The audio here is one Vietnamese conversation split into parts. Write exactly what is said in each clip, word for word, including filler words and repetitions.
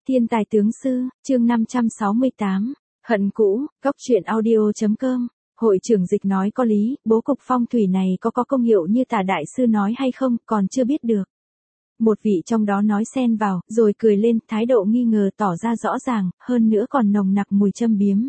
Thiên tài tướng sư, chương năm trăm sáu mươi tám, hận cũ, góc truyện audio.com. Hội trưởng Dịch nói có lý, bố cục phong thủy này có có công hiệu như Tả đại sư nói hay không, còn chưa biết được. Một vị trong đó nói xen vào, rồi cười lên, thái độ nghi ngờ tỏ ra rõ ràng, hơn nữa còn nồng nặc mùi châm biếm.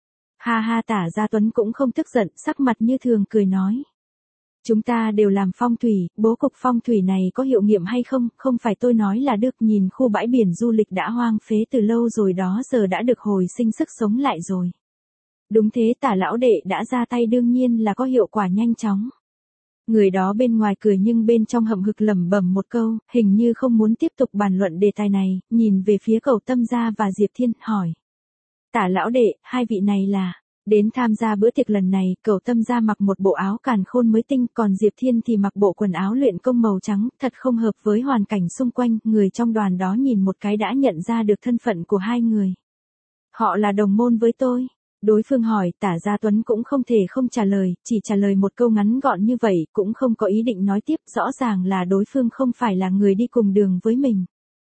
Ha ha, Tả Gia Tuấn cũng không tức giận, sắc mặt như thường cười nói. Chúng ta đều làm phong thủy, bố cục phong thủy này có hiệu nghiệm hay không, không phải tôi nói là được, nhìn khu bãi biển du lịch đã hoang phế từ lâu rồi đó, giờ đã được hồi sinh sức sống lại rồi. Đúng thế, Tả lão đệ đã ra tay, đương nhiên là có hiệu quả nhanh chóng. Người đó bên ngoài cười nhưng bên trong hậm hực lẩm bẩm một câu, hình như không muốn tiếp tục bàn luận đề tài này, nhìn về phía Cẩu Tâm Gia và Diệp Thiên, hỏi. Tả lão đệ, hai vị này là... Đến tham gia bữa tiệc lần này, Cẩu Tâm Gia mặc một bộ áo càn khôn mới tinh, còn Diệp Thiên thì mặc bộ quần áo luyện công màu trắng, thật không hợp với hoàn cảnh xung quanh, người trong đoàn đó nhìn một cái đã nhận ra được thân phận của hai người. Họ là đồng môn với tôi. Đối phương hỏi, Tả Gia Tuấn cũng không thể không trả lời, chỉ trả lời một câu ngắn gọn như vậy, cũng không có ý định nói tiếp, rõ ràng là đối phương không phải là người đi cùng đường với mình.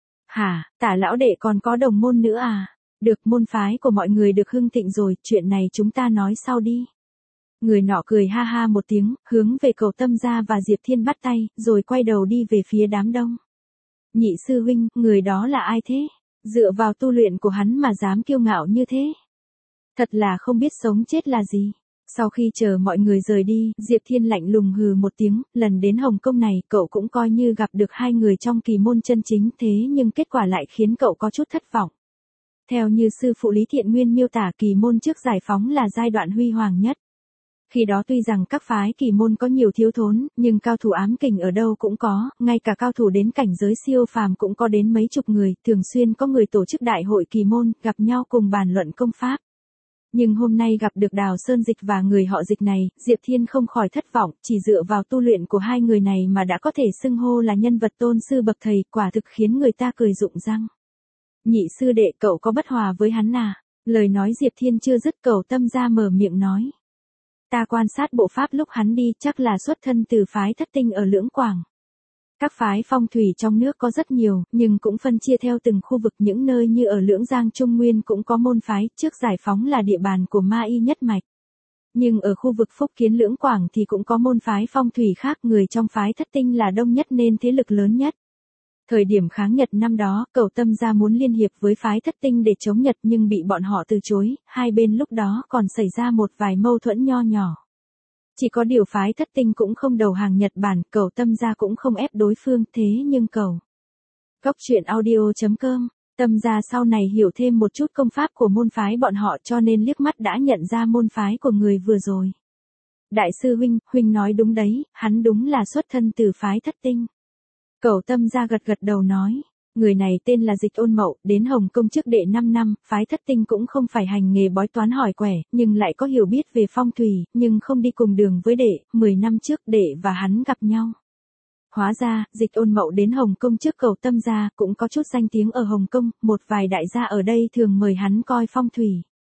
Hả, Tả lão đệ còn có đồng môn nữa à? Được, môn phái của mọi người được hưng thịnh rồi, chuyện này chúng ta nói sau đi. Người nọ cười ha ha một tiếng, hướng về Cẩu Tâm Gia và Diệp Thiên bắt tay, rồi quay đầu đi về phía đám đông. Nhị sư huynh, người đó là ai thế? Dựa vào tu luyện của hắn mà dám kiêu ngạo như thế. Thật là không biết sống chết là gì. Sau khi chờ mọi người rời đi, Diệp Thiên lạnh lùng hừ một tiếng, lần đến Hồng Kông này cậu cũng coi như gặp được hai người trong kỳ môn chân chính, thế nhưng kết quả lại khiến cậu có chút thất vọng. Theo như sư phụ Lý Thiện Nguyên miêu tả, kỳ môn trước giải phóng là giai đoạn huy hoàng nhất. Khi đó tuy rằng các phái kỳ môn có nhiều thiếu thốn, nhưng cao thủ ám kình ở đâu cũng có, ngay cả cao thủ đến cảnh giới siêu phàm cũng có đến mấy chục người, thường xuyên có người tổ chức đại hội kỳ môn, gặp nhau cùng bàn luận công pháp. Nhưng hôm nay gặp được Đào Sơn Dịch và người họ Dịch này, Diệp Thiên không khỏi thất vọng, chỉ dựa vào tu luyện của hai người này mà đã có thể xưng hô là nhân vật tôn sư bậc thầy, quả thực khiến người ta cười rụng răng. Nhị sư đệ, cậu có bất hòa với hắn à? Lời nói Diệp Thiên chưa dứt, Cẩu Tâm Gia mở miệng nói. Ta quan sát bộ pháp lúc hắn đi, chắc là xuất thân từ phái Thất Tinh ở Lưỡng Quảng. Các phái phong thủy trong nước có rất nhiều, nhưng cũng phân chia theo từng khu vực, những nơi như ở Lưỡng Giang Trung Nguyên cũng có môn phái, trước giải phóng là địa bàn của Ma Y nhất mạch. Nhưng ở khu vực Phúc Kiến Lưỡng Quảng thì cũng có môn phái phong thủy khác, người trong phái Thất Tinh là đông nhất nên thế lực lớn nhất. Thời điểm kháng Nhật năm đó, Cẩu Tâm Gia muốn liên hiệp với phái Thất Tinh để chống Nhật nhưng bị bọn họ từ chối, hai bên lúc đó còn xảy ra một vài mâu thuẫn nho nhỏ. Chỉ có điều phái Thất Tinh cũng không đầu hàng Nhật Bản, Cẩu Tâm Gia cũng không ép đối phương, thế nhưng Cẩu. Góc truyện audio.com, Tâm Gia sau này hiểu thêm một chút công pháp của môn phái bọn họ cho nên liếc mắt đã nhận ra môn phái của người vừa rồi. Đại sư huynh, huynh nói đúng đấy, hắn đúng là xuất thân từ phái Thất Tinh. Cẩu Tâm Gia gật gật đầu nói, người này tên là Dịch Ôn Mậu, đến Hồng Kông trước đệ năm năm, phái Thất Tinh cũng không phải hành nghề bói toán hỏi quẻ, nhưng lại có hiểu biết về phong thủy, nhưng không đi cùng đường với đệ, mười năm trước đệ và hắn gặp nhau. Hóa ra, Dịch Ôn Mậu đến Hồng Kông trước Cẩu Tâm Gia, cũng có chút danh tiếng ở Hồng Kông, một vài đại gia ở đây thường mời hắn coi phong thủy.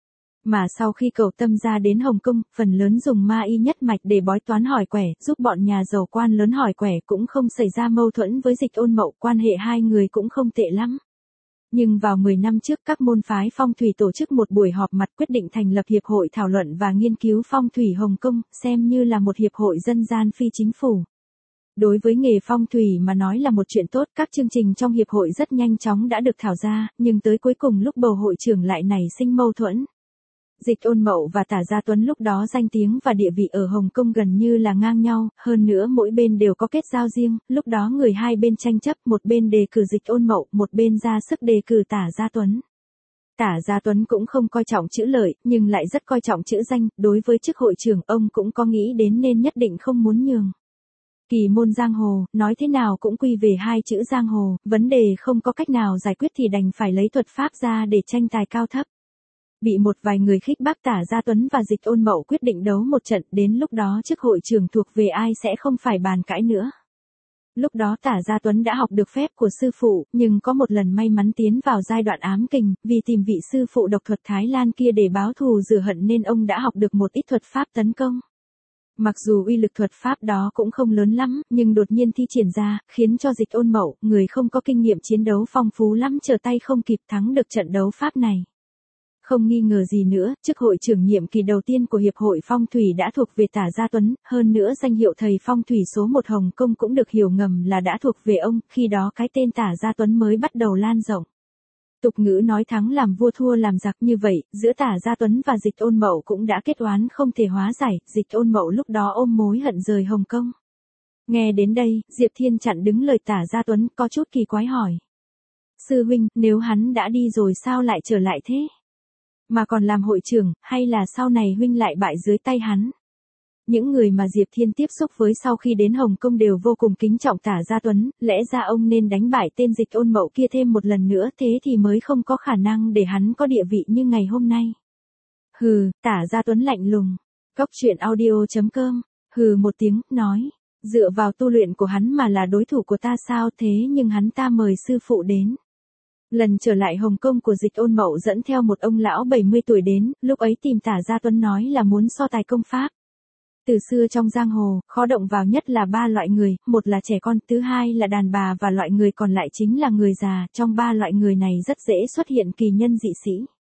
Mà sau khi Cẩu Tâm Gia đến Hồng Kông, phần lớn dùng Ma Y nhất mạch để bói toán hỏi quẻ, giúp bọn nhà giàu quan lớn hỏi quẻ, cũng không xảy ra mâu thuẫn với Dịch Ôn Mậu, quan hệ hai người cũng không tệ lắm. Nhưng vào mười năm trước, các môn phái phong thủy tổ chức một buổi họp mặt quyết định thành lập hiệp hội thảo luận và nghiên cứu phong thủy Hồng Kông, xem như là một hiệp hội dân gian phi chính phủ. Đối với nghề phong thủy mà nói là một chuyện tốt, các chương trình trong hiệp hội rất nhanh chóng đã được thảo ra, nhưng tới cuối cùng lúc bầu hội trưởng lại nảy sinh mâu thuẫn. Dịch Ôn Mậu và Tả Gia Tuấn lúc đó danh tiếng và địa vị ở Hồng Kông gần như là ngang nhau, hơn nữa mỗi bên đều có kết giao riêng, lúc đó người hai bên tranh chấp, một bên đề cử Dịch Ôn Mậu, một bên ra sức đề cử Tả Gia Tuấn. Tả Gia Tuấn cũng không coi trọng chữ lợi, nhưng lại rất coi trọng chữ danh, đối với chức hội trưởng ông cũng có nghĩ đến nên nhất định không muốn nhường. Kỳ môn giang hồ, nói thế nào cũng quy về hai chữ giang hồ, vấn đề không có cách nào giải quyết thì đành phải lấy thuật pháp ra để tranh tài cao thấp. Bị một vài người khích bác, Tả Gia Tuấn và Dịch Ôn Mậu quyết định đấu một trận, đến lúc đó chức hội trưởng thuộc về ai sẽ không phải bàn cãi nữa. Lúc đó Tả Gia Tuấn đã học được phép của sư phụ, nhưng có một lần may mắn tiến vào giai đoạn ám kình, vì tìm vị sư phụ độc thuật Thái Lan kia để báo thù rửa hận nên ông đã học được một ít thuật pháp tấn công. Mặc dù uy lực thuật pháp đó cũng không lớn lắm, nhưng đột nhiên thi triển ra, khiến cho Dịch Ôn Mậu, người không có kinh nghiệm chiến đấu phong phú lắm trở tay không kịp thắng được trận đấu pháp này. Không nghi ngờ gì nữa, chức hội trưởng nhiệm kỳ đầu tiên của Hiệp hội Phong thủy đã thuộc về Tả Gia Tuấn, hơn nữa danh hiệu thầy phong thủy số một Hồng Kông cũng được hiểu ngầm là đã thuộc về ông, khi đó cái tên Tả Gia Tuấn mới bắt đầu lan rộng. Tục ngữ nói thắng làm vua thua làm giặc, như vậy, giữa Tả Gia Tuấn và Dịch Ôn Mậu cũng đã kết oán không thể hóa giải, Dịch Ôn Mậu lúc đó ôm mối hận rời Hồng Kông. Nghe đến đây, Diệp Thiên chặn đứng lời Tả Gia Tuấn, có chút kỳ quái hỏi. Sư huynh, nếu hắn đã đi rồi sao lại trở lại thế? Mà còn làm hội trưởng, hay là sau này huynh lại bại dưới tay hắn? Những người mà Diệp Thiên tiếp xúc với sau khi đến Hồng Kông đều vô cùng kính trọng Tả Gia Tuấn, lẽ ra ông nên đánh bại tên Dịch Ôn Mậu kia thêm một lần nữa, thế thì mới không có khả năng để hắn có địa vị như ngày hôm nay. Hừ, Tả Gia Tuấn lạnh lùng. Cốc truyện audio chấm com, hừ một tiếng, nói, dựa vào tu luyện của hắn mà là đối thủ của ta sao, thế nhưng hắn ta mời sư phụ đến. Lần trở lại Hồng Kông của Dịch Ôn Mậu dẫn theo một ông lão bảy mươi tuổi đến, lúc ấy tìm Tả Gia Tuấn nói là muốn so tài công pháp. Từ xưa trong giang hồ, khó động vào nhất là ba loại người, một là trẻ con, thứ hai là đàn bà và loại người còn lại chính là người già, trong ba loại người này rất dễ xuất hiện kỳ nhân dị sĩ.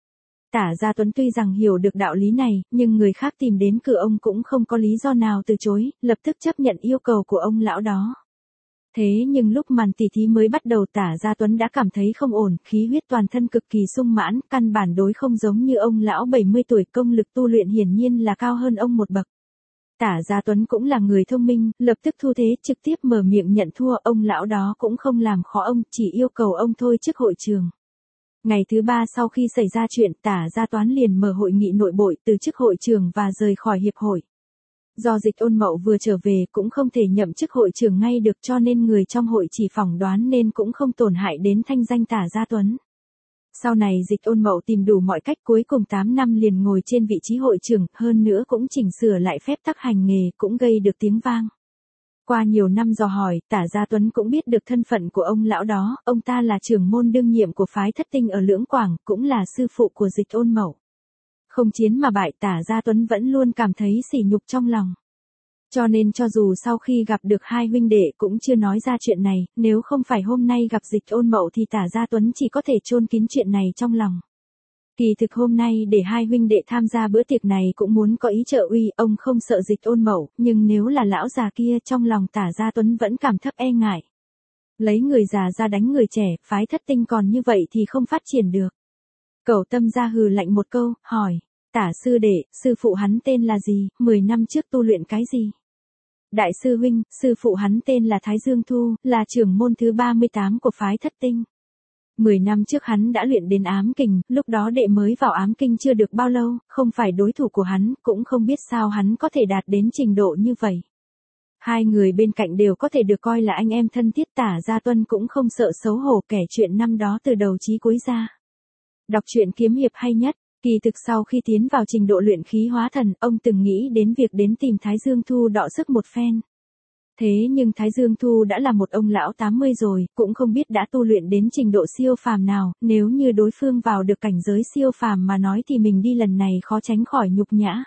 Tả Gia Tuấn tuy rằng hiểu được đạo lý này, nhưng người khác tìm đến cửa ông cũng không có lý do nào từ chối, lập tức chấp nhận yêu cầu của ông lão đó. Thế nhưng lúc màn tỉ thí mới bắt đầu Tả Gia Tuấn đã cảm thấy không ổn, khí huyết toàn thân cực kỳ sung mãn, căn bản đối không giống như ông lão bảy mươi tuổi, công lực tu luyện hiển nhiên là cao hơn ông một bậc. Tả Gia Tuấn cũng là người thông minh, lập tức thu thế trực tiếp mở miệng nhận thua, ông lão đó cũng không làm khó ông, chỉ yêu cầu ông thôi chức hội trường. Ngày thứ ba sau khi xảy ra chuyện, Tả Gia Toán liền mở hội nghị nội bộ từ chức hội trường và rời khỏi hiệp hội. Do Dịch Ôn Mậu vừa trở về cũng không thể nhậm chức hội trưởng ngay được, cho nên người trong hội chỉ phỏng đoán nên cũng không tổn hại đến thanh danh Tả Gia Tuấn. Sau này Dịch Ôn Mậu tìm đủ mọi cách, cuối cùng tám năm liền ngồi trên vị trí hội trưởng, hơn nữa cũng chỉnh sửa lại phép tắc hành nghề, cũng gây được tiếng vang. Qua nhiều năm dò hỏi, Tả Gia Tuấn cũng biết được thân phận của ông lão đó, ông ta là trưởng môn đương nhiệm của phái Thất Tinh ở Lưỡng Quảng, cũng là sư phụ của Dịch Ôn Mậu. Không chiến mà bại, Tả Gia Tuấn vẫn luôn cảm thấy sỉ nhục trong lòng. Cho nên cho dù sau khi gặp được hai huynh đệ cũng chưa nói ra chuyện này, nếu không phải hôm nay gặp Dịch Ôn Mậu thì Tả Gia Tuấn chỉ có thể chôn kín chuyện này trong lòng. Kỳ thực hôm nay để hai huynh đệ tham gia bữa tiệc này cũng muốn có ý trợ uy, ông không sợ Dịch Ôn Mậu, nhưng nếu là lão già kia trong lòng Tả Gia Tuấn vẫn cảm thấp e ngại. Lấy người già ra đánh người trẻ, phái Thất Tinh còn như vậy thì không phát triển được. Cẩu Tâm ra hừ lạnh một câu, hỏi, Tả sư đệ, sư phụ hắn tên là gì, mười năm trước tu luyện cái gì? Đại sư huynh, sư phụ hắn tên là Thái Dương Thu, là trưởng môn thứ ba mươi tám của phái Thất Tinh. Mười năm trước hắn đã luyện đến ám kình, lúc đó đệ mới vào ám kinh chưa được bao lâu, không phải đối thủ của hắn, cũng không biết sao hắn có thể đạt đến trình độ như vậy. Hai người bên cạnh đều có thể được coi là anh em thân thiết, Tả Gia Tuấn cũng không sợ xấu hổ kể chuyện năm đó từ đầu chí cuối ra. Đọc truyện kiếm hiệp hay nhất. Kỳ thực sau khi tiến vào trình độ luyện khí hóa thần, ông từng nghĩ đến việc đến tìm Thái Dương Thu đọ sức một phen. Thế nhưng Thái Dương Thu đã là một ông lão tám mươi rồi, cũng không biết đã tu luyện đến trình độ siêu phàm nào, nếu như đối phương vào được cảnh giới siêu phàm mà nói thì mình đi lần này khó tránh khỏi nhục nhã.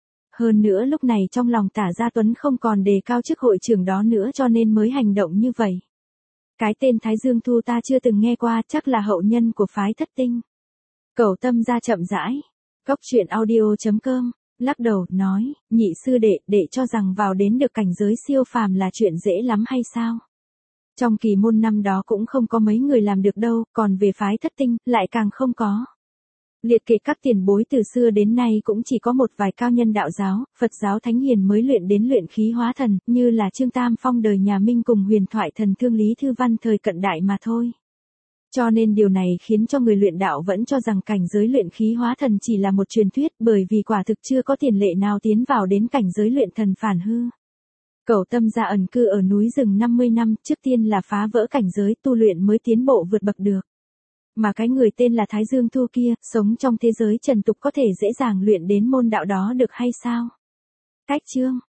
Hơn nữa lúc này trong lòng Tả Gia Tuấn không còn đề cao chức hội trưởng đó nữa cho nên mới hành động như vậy. Cái tên Thái Dương Thu ta chưa từng nghe qua, chắc là hậu nhân của phái Thất Tinh. Cẩu Tâm ra chậm rãi. Cốc truyện audio chấm com, lắc đầu, nói, nhị sư đệ, đệ cho rằng vào đến được cảnh giới siêu phàm là chuyện dễ lắm hay sao? Trong kỳ môn năm đó cũng không có mấy người làm được đâu, còn về phái Thất Tinh, lại càng không có. Liệt kê các tiền bối từ xưa đến nay cũng chỉ có một vài cao nhân đạo giáo, Phật giáo thánh hiền mới luyện đến luyện khí hóa thần, như là Trương Tam Phong đời nhà Minh cùng huyền thoại thần thương Lý Thư Văn thời cận đại mà thôi. Cho nên điều này khiến cho người luyện đạo vẫn cho rằng cảnh giới luyện khí hóa thần chỉ là một truyền thuyết, bởi vì quả thực chưa có tiền lệ nào tiến vào đến cảnh giới luyện thần phản hư. Cẩu Tâm ra ẩn cư ở núi rừng năm mươi năm, trước tiên là phá vỡ cảnh giới tu luyện mới tiến bộ vượt bậc được. Mà cái người tên là Thái Dương Thu kia, sống trong thế giới trần tục có thể dễ dàng luyện đến môn đạo đó được hay sao? Cách chương